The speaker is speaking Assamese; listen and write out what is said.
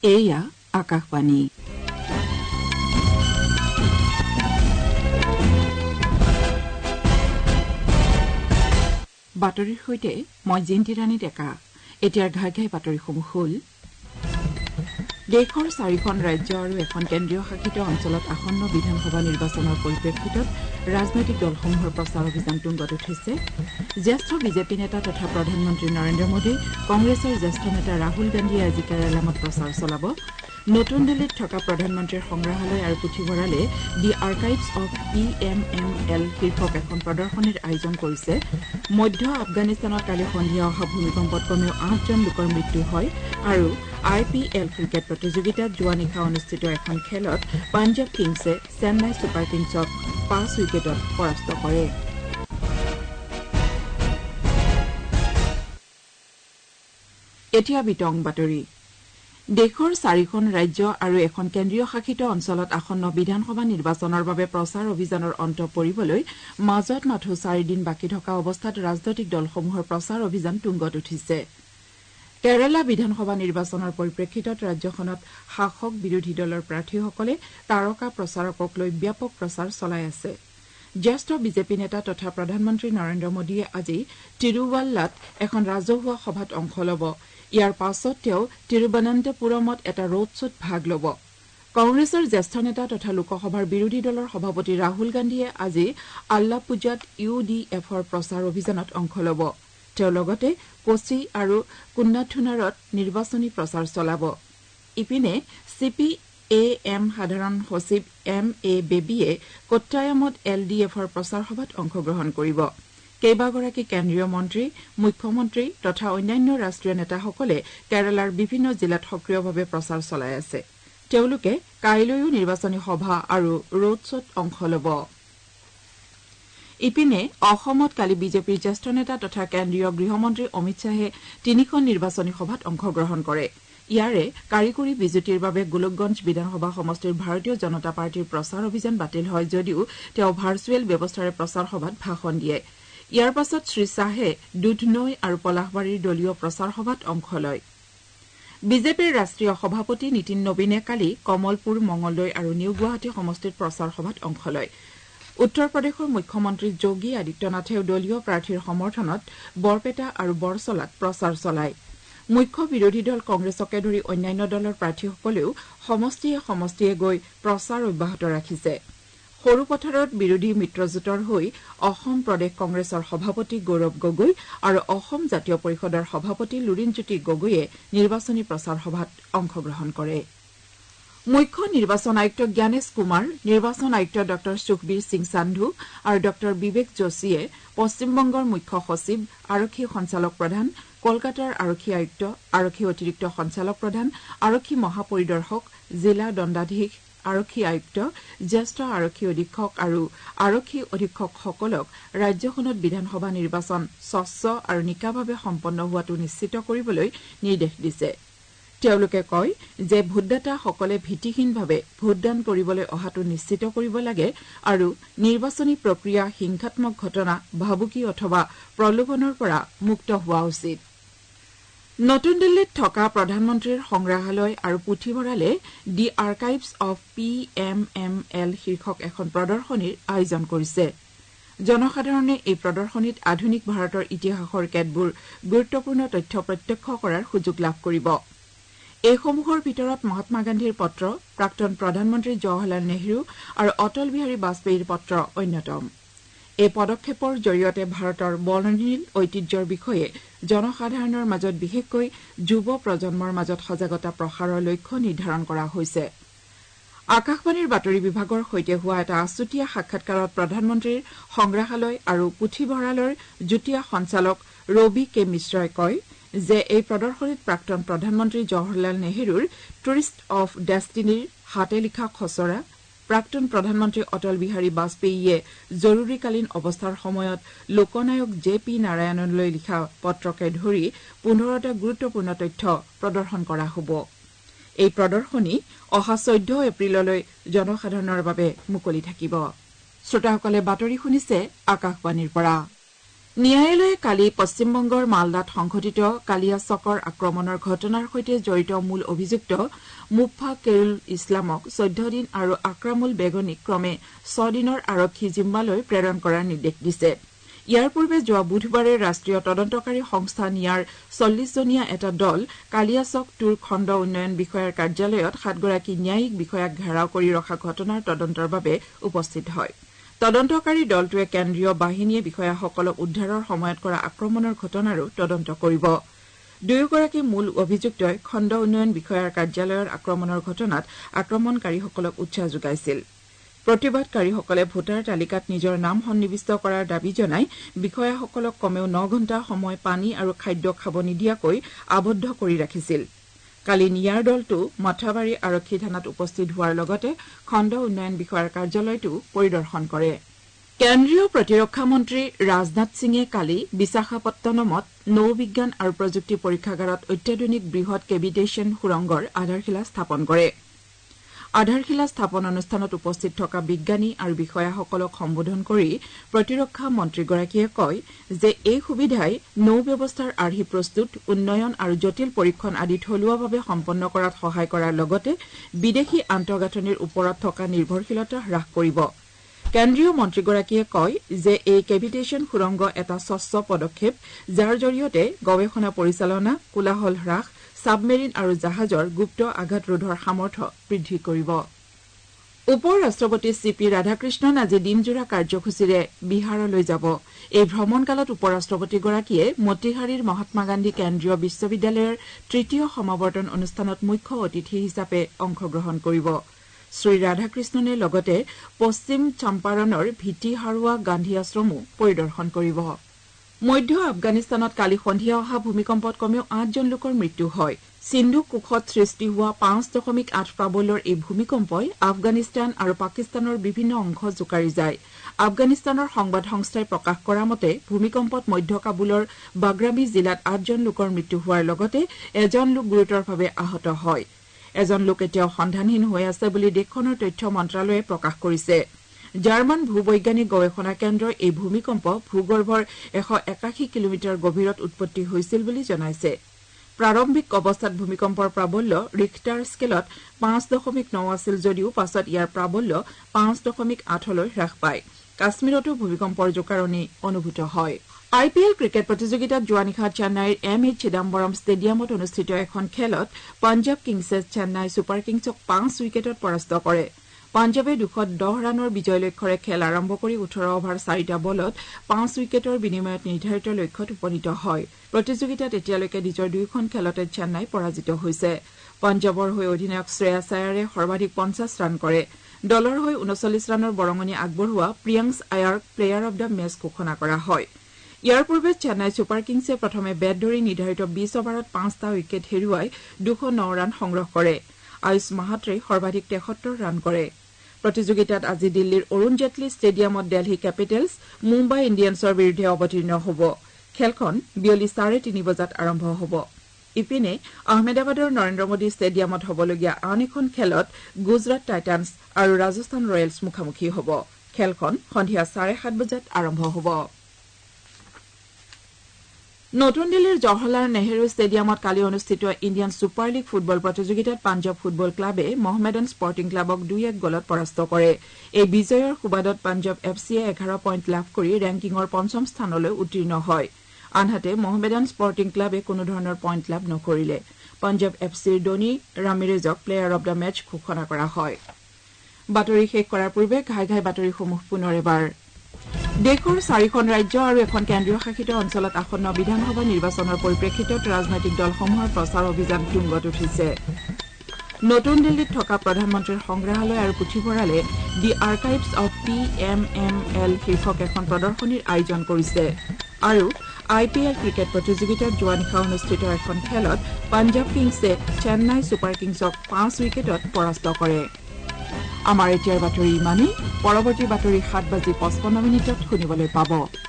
এয়া আকাশবাণী। বাতৰিৰ সৈতে মই জিন্তি ৰাণী ডেকা। এতিয়াৰ ঘাই বাতৰিসমূহ হ'ল দেশৰ 4খন ৰাজ্য আৰু এখন কেন্দ্ৰীয় শাসিত অঞ্চলত আসন্ন বিধানসভা নিৰ্বাচনৰ পৰিপ্ৰেক্ষিতত ৰাজনৈতিক দলসমূহৰ প্ৰচাৰ অভিযান তুংগত উঠিছে। জ্যেষ্ঠ বিজেপি নেতা তথা প্ৰধানমন্ত্ৰী নৰেন্দ্ৰ মোদী, কংগ্ৰেছৰ জ্যেষ্ঠ নেতা ৰাহুল গান্ধীয়ে আজি কেৰালামত প্ৰচাৰ চলাব। নতুন দিল্লীত থকা প্ৰধানমন্ত্ৰীৰ সংগ্ৰহালয় আৰু পুথিভঁৰালে দি আৰ্কাইভছ অৱ PMML শীৰ্ষক এখন প্ৰদৰ্শনীৰ আয়োজন কৰিছে। মধ্য আফগানিস্তানত কালি সন্ধিয়া অহা ভূমিকম্পত কমেও 8জন লোকৰ মৃত্যু হয় আৰু IPL ক্ৰিকেট প্ৰতিযোগিতাত যোৱা নিশা অনুষ্ঠিত এখন খেলত পাঞ্জাৱ কিংছে চেন্নাই ছুপাৰ কিংছক 5 উইকেটত পৰাস্ত কৰে। এতিয়া বিতং বাতৰি। দেশৰ 4খন ৰাজ্য আৰু এখন কেন্দ্ৰীয় শাসিত অঞ্চলত আসন্ন বিধানসভা নিৰ্বাচনৰ বাবে প্ৰচাৰ অভিযানৰ অন্ত পৰিবলৈ মাজত মাথো 4 দিন বাকী থকা অৱস্থাত ৰাজনৈতিক দলসমূহৰ প্ৰচাৰ অভিযান তুংগত উঠিছে। কেৰালা বিধানসভা নিৰ্বাচনৰ পৰিপ্ৰেক্ষিতত ৰাজ্যখনত শাসক বিৰোধী দলৰ প্ৰাৰ্থীসকলে তাৰকা প্ৰচাৰকক লৈ ব্যাপক প্ৰচাৰ চলাই আছে। জ্যেষ্ঠ বিজেপি নেতা তথা প্ৰধানমন্ত্ৰী নৰেন্দ্ৰ মোদীয়ে আজি তিৰুৱাল্লাত এখন ৰাজহুৱা সভাত অংশ ল'ব। ইয়াৰ পাছত তেওঁ তিৰুৱনন্তপুৰমত এটা ৰোড শ্বত ভাগ ল'ব। কংগ্ৰেছৰ জ্যেষ্ঠ নেতা তথা লোকসভাৰ বিৰোধী দলৰ সভাপতি ৰাহুল গান্ধীয়ে আজি আল্লাপুজাত UDFৰ প্ৰচাৰ অভিযানত অংশ ল'ব। তেওঁ লগতে কোচি আৰু কুন্নাথুনাৰত নিৰ্বাচনী প্ৰচাৰ চলাব। ইপিনে CPAM সাধাৰণ সচিব MA বেবীয়ে কোট্টায়ামত LDFৰ প্ৰচাৰ সভাত অংশগ্ৰহণ কৰিব। কেইবাগৰাকী কেন্দ্ৰীয় মন্ত্ৰী, মুখ্যমন্ত্ৰী তথা অন্যান্য ৰাষ্ট্ৰীয় নেতাসকলে কেৰালাৰ বিভিন্ন জিলাত সক্ৰিয়ভাৱে প্ৰচাৰ চলাই আছে। তেওঁলোকে কাইলৈও নিৰ্বাচনী সভা আৰু ৰোড শ্বত অংশ ল'ব। ইপিনে অসমত কালি বিজেপিৰ জ্যেষ্ঠ নেতা তথা কেন্দ্ৰীয় গৃহমন্ত্ৰী অমিত শ্বাহে 3খন নিৰ্বাচনী সভাত অংশগ্ৰহণ কৰে। ইয়াৰে কাৰিকৰী বিজুতিৰ বাবে গোলকগঞ্জ বিধানসভা সমষ্টিৰ ভাৰতীয় জনতা পাৰ্টীৰ প্ৰচাৰ অভিযান বাতিল হয় যদিও তেওঁ ভাৰ্চুৱেল ব্যৱস্থাৰে প্ৰচাৰ সভাত ভাষণ দিয়ে। ইয়াৰ পাছত শ্ৰীশ্বাহে দুধনৈ আৰু পলাশবাৰীৰ দলীয় প্ৰচাৰ সভাত অংশ লয়। বিজেপিৰ ৰাষ্ট্ৰীয় সভাপতি নীতিন নবীনে কালি কমলপুৰ, মঙলদৈ আৰু নিউ গুৱাহাটী সমষ্টিত প্ৰচাৰ সভাত অংশ লয়। উত্তৰ প্ৰদেশৰ মুখ্যমন্ত্ৰী যোগী আদিত্যনাথেও দলীয় প্ৰাৰ্থীৰ সমৰ্থনত বৰপেটা আৰু বৰছলাত প্ৰচাৰ চলায়। মুখ্য বিৰোধী দল কংগ্ৰেছকে ধৰি অন্যান্য দলৰ প্ৰাৰ্থীসকলেও সমষ্টিয়ে গৈ প্ৰচাৰ অব্যাহত ৰাখিছে। সৰুপথাৰত বিৰোধী মিত্ৰজোঁটৰ হৈ অসম প্ৰদেশ কংগ্ৰেছৰ সভাপতি গৌৰৱ গগৈ আৰু অসম জাতীয় পৰিষদৰ সভাপতি লুৰিণজ্যোতি গগৈয়ে নিৰ্বাচনী প্ৰচাৰ সভাত অংশগ্ৰহণ কৰে। মুখ্য নিৰ্বাচন আয়ুক্ত জ্ঞানেশ কুমাৰ, নিৰ্বাচন আয়ুক্ত ড সুখবীৰ সিং সান্ধু আৰু ড বিবেক যোশীয়ে পশ্চিমবংগৰ মুখ্য সচিব, আৰক্ষী সঞ্চালক প্ৰধান, কলকাতাৰ আৰক্ষী আয়ুক্ত, আৰক্ষী অতিৰিক্ত সঞ্চালক প্ৰধান, আৰক্ষী মহাপৰিদৰ্শক, জিলা দণ্ডাধীশ, আৰক্ষী আয়ুক্ত, জ্যেষ্ঠ আৰক্ষী অধীক্ষক আৰু আৰক্ষী অধীক্ষকসকলক ৰাজ্যখনত বিধানসভা নিৰ্বাচন স্বচ্ছ আৰু নিকাভাৱে সম্পন্ন হোৱাটো নিশ্চিত কৰিবলৈ নিৰ্দেশ দিছে। তেওঁলোকে কয় যে ভোটদাতাসকলে ভীতিহীনভাৱে ভোটদান কৰিবলৈ অহাটো নিশ্চিত কৰিব লাগে আৰু নিৰ্বাচনী প্ৰক্ৰিয়া হিংসাত্মক ঘটনা, ভাবুকি অথবা প্ৰলোভনৰ পৰা মুক্ত হোৱা উচিত। নতুন দিল্লীত থকা প্ৰধানমন্ত্ৰীৰ সংগ্ৰহালয় আৰু পুথিভঁৰালে দি আৰ্কাইভছ অৱ PMML শীৰ্ষক এখন প্ৰদৰ্শনীৰ আয়োজন কৰিছে। জনসাধাৰণে এই প্ৰদৰ্শনীত আধুনিক ভাৰতৰ ইতিহাসৰ কেতবোৰ গুৰুত্বপূৰ্ণ তথ্য প্ৰত্যক্ষ কৰাৰ সুযোগ লাভ কৰিব। এইসমূহৰ ভিতৰত মহাত্মা গান্ধীৰ পত্ৰ, প্ৰাক্তন প্ৰধানমন্ত্ৰী জৱাহৰলাল নেহৰু আৰু অটল বিহাৰী বাজপেয়ীৰ পত্ৰ অন্যতম। এই পদক্ষেপৰ জৰিয়তে ভাৰতৰ বৰ্ণিল ঐতিহ্যৰ বিষয়ে জনসাধাৰণৰ মাজত বিশেষকৈ যুৱ প্ৰজন্মৰ মাজত সজাগতা প্ৰসাৰৰ লক্ষ্য নিৰ্ধাৰণ কৰা হৈছে। আকাশবাণীৰ বাতৰি বিভাগৰ সৈতে হোৱা এটা আছুতীয়া সাক্ষাৎকাৰত প্ৰধানমন্ত্ৰীৰ সংগ্ৰহালয় আৰু পুথিভঁৰালৰ যুটীয়া সঞ্চালক ৰবি কে মিশ্ৰই কয় যে এই প্ৰদৰ্শনীত প্ৰাক্তন প্ৰধানমন্ত্ৰী জৱাহৰলাল নেহৰুৰ টুৰিষ্ট অৱ ডেষ্টিনীৰ হাতে লিখা খচৰা, প্ৰাক্তন প্ৰধানমন্ত্ৰী অটল বিহাৰী বাজপেয়ীয়ে জৰুৰীকালীন অৱস্থাৰ সময়ত লোকনায়ক JP নাৰায়ণনলৈ লিখা পত্ৰকে ধৰি 15টা গুৰুত্বপূৰ্ণ তথ্য প্ৰদৰ্শন কৰা হ'ব। এই প্ৰদৰ্শনী অহা 14 এপ্ৰিললৈ জনসাধাৰণৰ বাবে মুকলি থাকিব। শ্ৰোতাসকলে বাতৰি শুনিছে আকাশবাণীৰ পৰা। ন্যায়ালয়ে কালি পশ্চিমবংগৰ মালদাত সংঘটিত কালিয়াচকৰ আক্ৰমণৰ ঘটনাৰ সৈতে জড়িত মূল অভিযুক্ত মুফাকেৰুল ইছলামক 14 দিন আৰু আক্ৰামুল বেগনীক ক্ৰমে 6 দিনৰ আৰক্ষী জিম্মালৈ প্ৰেৰণ কৰাৰ নিৰ্দেশ দিছে। ইয়াৰ পূৰ্বে যোৱা বুধবাৰে ৰাষ্ট্ৰীয় তদন্তকাৰী সংস্থা নিয়াৰ 40জনীয়া এটা দল কালিয়াচক 2 খণ্ড উন্নয়ন বিষয়াৰ কাৰ্যালয়ত 7 গৰাকী ন্যায়িক বিষয়াক ঘেৰাও কৰি ৰখা ঘটনাৰ তদন্তৰ বাবে উপস্থিত হয়। তদন্তকাৰী দলটোৱে কেন্দ্ৰীয় বাহিনীয়ে বিষয়াসকলক উদ্ধাৰৰ সময়ত কৰা আক্ৰমণৰ ঘটনাৰো তদন্ত কৰিব। দুয়োগৰাকী মূল অভিযুক্তই খণ্ড উন্নয়ন বিষয়াৰ কাৰ্যালয়ৰ আক্ৰমণৰ ঘটনাত আক্ৰমণকাৰীসকলক উৎসাহ যোগাইছিল। প্ৰতিবাদকাৰীসকলে ভোটাৰ তালিকাত নিজৰ নাম সন্নিৱিষ্ট কৰাৰ দাবী জনাই বিষয়াসকলক কমেও 9 ঘণ্টা সময় পানী আৰু খাদ্য খাব নিদিয়াকৈ আবদ্ধ কৰি ৰাখিছিল। কালি নিয়াৰ দলটো মাথাবাৰী আৰক্ষী থানাত উপস্থিত হোৱাৰ লগতে খণ্ড উন্নয়ন বিষয়াৰ কাৰ্যালয়টো পৰিদৰ্শন কৰে। কেন্দ্ৰীয় প্ৰতিৰক্ষা মন্ত্ৰী ৰাজনাথ সিঙে কালি বিশাখাপট্টনমত নৌ বিজ্ঞান আৰু প্ৰযুক্তি পৰীক্ষাগাৰত অত্যাধুনিক বৃহৎ কেভিটেশ্যন সুৰংগৰ আধাৰশিলা স্থাপন কৰে। আধাৰশিলা স্থাপন অনুষ্ঠানত উপস্থিত থকা বিজ্ঞানী আৰু বিষয়াসকলক সম্বোধন কৰি প্ৰতিৰক্ষা মন্ত্ৰীগৰাকীয়ে কয় যে এই সুবিধাই নৌ ব্যৱস্থাৰ আৰ্হি প্ৰস্তুত, উন্নয়ন আৰু জটিল পৰীক্ষণ আদি থলুৱাভাৱে সম্পন্ন কৰাত সহায় কৰাৰ লগতে বিদেশী আন্তঃগাঁথনিৰ ওপৰত থকা নিৰ্ভৰশীলতা হ্ৰাস কৰিব। কেন্দ্ৰীয় মন্ত্ৰীগৰাকীয়ে কয় যে এই কেভিটেশ্যন সুৰংগ এটা স্বচ্ছ পদক্ষেপ, যাৰ জৰিয়তে গৱেষণা পৰিচালনা, কোলাহল হ্ৰাস, ছাবমেৰিন আৰু জাহাজৰ গুপ্ত আঘাত ৰোধৰ সামৰ্থ্য বৃদ্ধি কৰিব। উপ ৰাষ্ট্ৰপতি চি পি ৰাধাকৃষ্ণন আজি দিনজোৰা কাৰ্যসূচীৰে বিহাৰলৈ যাব। এই ভ্ৰমণকালত উপ ৰাষ্ট্ৰপতিগৰাকীয়ে মতিহাৰীৰ মহাত্মা গান্ধী কেন্দ্ৰীয় বিশ্ববিদ্যালয়ৰ 3য় সমাৱৰ্তন অনুষ্ঠানত মুখ্য অতিথি হিচাপে অংশগ্ৰহণ কৰিব। শ্ৰী ৰাধাকৃষ্ণনে লগতে পশ্চিম চম্পাৰণৰ ভিটি হাৰুৱা গান্ধী আশ্ৰমো পৰিদৰ্শন কৰিব। মধ্য আফগানিস্তানত কালি সন্ধিয়া অহা ভূমিকম্পত কমেও 8জন লোকৰ মৃত্যু হয়। সিন্ধু কোষত সৃষ্টি হোৱা 5.8 প্ৰাবল্যৰ এই ভূমিকম্পই আফগানিস্তান আৰু পাকিস্তানৰ বিভিন্ন অংশ জোকাৰি যায়। আফগানিস্তানৰ সংবাদ সংস্থাই প্ৰকাশ কৰা মতে ভূমিকম্পত মধ্য কাবুলৰ বাগ্ৰামী জিলাত 8জন লোকৰ মৃত্যু হোৱাৰ লগতে এজন লোক গুৰুতৰভাৱে আহত হয়। এজন লোক এতিয়াও সন্ধানহীন হৈ আছে বুলি দেশখনৰ তথ্য মন্ত্ৰালয়ে প্ৰকাশ কৰিছে। জাৰ্মান ভূবৈজ্ঞানিক গৱেষণা কেন্দ্ৰই এই ভূমিকম্প ভূগৰ্ভৰ 181 কিলোমিটাৰ গভীৰত উৎপত্তি হৈছিল বুলি জনাইছে। প্ৰাৰম্ভিক অৱস্থাত ভূমিকম্পৰ প্ৰাবল্য ৰিখটাৰ স্কেলত 5.9 আছিল যদিও পাছত ইয়াৰ প্ৰাবল্য 5.8লৈ হ্ৰাস পায়। কাশ্মীৰতো ভূমিকম্পৰ জোকাৰণি অনুভূত হয়। IPL ক্ৰিকেট প্ৰতিযোগিতাত যোৱা নিশা চেন্নাইৰ M.A. চিদাম্বৰম ষ্টেডিয়ামত অনুষ্ঠিত এখন খেলত পাঞ্জাৱ কিংছে চেন্নাই ছুপাৰ কিংছক 5 উইকেটত পৰাস্ত কৰে। পাঞ্জাৱে 210 ৰানৰ বিজয় লক্ষ্যৰে খেল আৰম্ভ কৰি 18 অভাৰ 4টা বলত 5 উইকেটৰ বিনিময়ত নিৰ্ধাৰিত লক্ষ্যত উপনীত হয়। প্ৰতিযোগিতাত এতিয়ালৈকে নিজৰ 2খন খেলতে চেন্নাই পৰাজিত হৈছে। পাঞ্জাৱৰ হৈ অধিনায়ক শ্ৰেয়াছ আয়াৰে সৰ্বাধিক 50 ৰান কৰে। দলৰ হৈ 39 ৰানৰ বৰঙণি আগবঢ়োৱা প্ৰিয়াংশ আয়াৰক প্লেয়াৰ অব দ্য মেচ ঘোষণা কৰা হয়। ইয়াৰ পূৰ্বে চেন্নাই ছুপাৰ কিংছে প্ৰথমে বেট ধৰি নিৰ্ধাৰিত 20 অভাৰত 5টা উইকেট হেৰুৱাই 209 ৰান সংগ্ৰহ কৰে। আয়ুষ মাহাত্ৰে সৰ্বাধিক 73 ৰান কৰে। প্ৰতিযোগিতাত আজি দিল্লীৰ অৰুণ জেটলী ষ্টেডিয়ামত দেলহি কেপিটেলছ মুম্বাই ইণ্ডিয়ানছৰ বিৰুদ্ধে অৱতীৰ্ণ হ'ব। খেলখন বিয়লি 3:30 বজাত আৰম্ভ হ'ব। ইপিনে আহমেদাবাদৰ নৰেন্দ্ৰ মোদী ষ্টেডিয়ামত হ'বলগীয়া আন এখন খেলত গুজৰাট টাইটান্ছ আৰু ৰাজস্থান ৰয়েলছ মুখামুখি হ'ব। খেলখন সন্ধিয়া 7:30 বজাত আৰম্ভ হ'ব। নতুন দিল্লীৰ জৱাহৰলাল নেহৰু ষ্টেডিয়ামত কালি অনুষ্ঠিত ইণ্ডিয়ান ছুপাৰ লীগ ফুটবল প্ৰতিযোগিতাত পাঞ্জাৱ ফুটবল ক্লাবে মহমেডান স্পৰ্টিং ক্লাবক 2-1 গলত পৰাস্ত কৰে। এই বিজয়ৰ সুবাদত পাঞ্জাৱ এফচিয়ে 11 পইণ্ট লাভ কৰি ৰেংকিঙৰ 5ম স্থানলৈ উত্তীৰ্ণ হয়। আনহাতে মহমেডান স্পৰ্টিং ক্লাবে কোনো ধৰণৰ পইণ্ট লাভ নকৰিলে। পাঞ্জাৱ এফচিৰ ডনি ৰামিৰেজক প্লেয়াৰ অব দ্য মেচ ঘোষণা কৰা হয়। বাতৰি শেষ কৰাৰ পূৰ্বে ঘাই ঘাই বাতৰিসমূহ পুনৰ এবাৰ। দেশৰ 4খন ৰাজ্য আৰু এখন কেন্দ্ৰীয় শাসিত অঞ্চলত আসন্ন বিধানসভা নিৰ্বাচনৰ পৰিপ্ৰেক্ষিতত ৰাজনৈতিক দলসমূহৰ প্ৰচাৰ অভিযান তুংগত উঠিছে। নতুন দিল্লীত থকা প্ৰধানমন্ত্ৰীৰ সংগ্ৰহালয় আৰু পুথিভঁৰালে দি আৰ্কাইভছ অব PMML শীৰ্ষক এখন প্ৰদৰ্শনীৰ আয়োজন কৰিছে। আৰু IPL ক্ৰিকেট প্ৰতিযোগিতাত যোৱা নিশা অনুষ্ঠিত এখন খেলত পাঞ্জাৱ কিংছে চেন্নাই ছুপাৰ কিংছক 5 উইকেটত পৰাস্ত কৰে। আমাৰ এতিয়াৰ বাতৰি ইমানেই। পৰৱৰ্তী বাতৰি 7:55 শুনিবলৈ পাব।